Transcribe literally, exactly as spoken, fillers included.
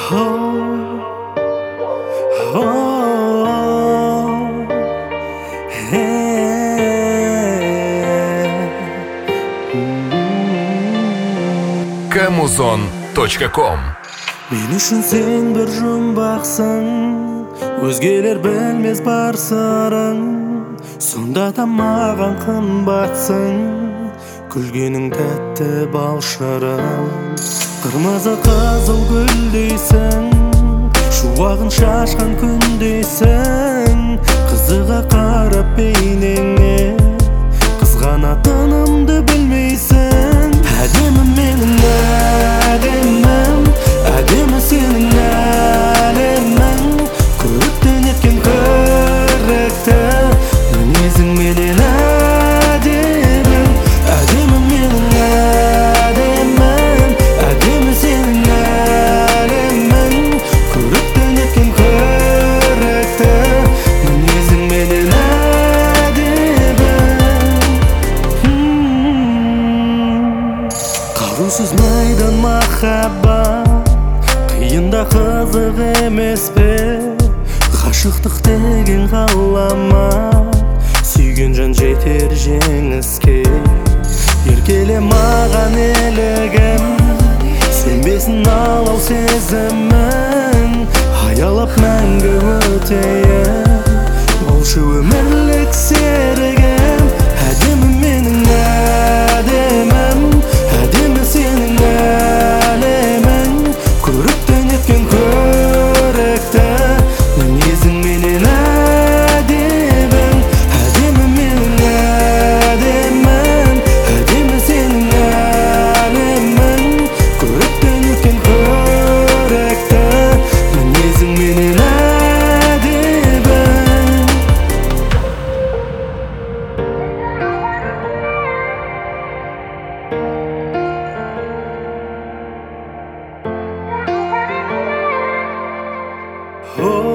Oh, oh, Камузон точка ком. Мен үшін сен бір жұмбақсың, өзгелер білмес бар сырың. Сонда да маған қымбатсың, күлгенің тәтті бал шырын. Қырмызы қызыл гүлдейсің, шуағын шашқан күндейсің. Қызыға қарап бейнеңе, қызғанатынымды білмейсің. Әдемі менің әдемім, әдемі сенің әлемің. Көріктен еткен көрікті, мінезің менен әдемі. Әдемі менің әдемім, әдемі сенің әлемің. Көріктен еткен көрікті, мінезің менен әдемі. Қарусыз майдан махаббат, қиында қызық емес пе? Ғашықтық деген ғаламат, сүйген жан жетер жеңіске. Еркеле маған елігім, сөнбесін алау сезімін. Аялап мәңгі өтейін, болшы өмірлік серігім. Әдемі менің әдемім, әдемі сенің әлемің. Көріктен еткен көрікті, мінезің менен әдемің. Әдемі менің әдемім, әдемі сенің әлемің. Көріктен еткен көрікті, мінезің менен әдемің. Oh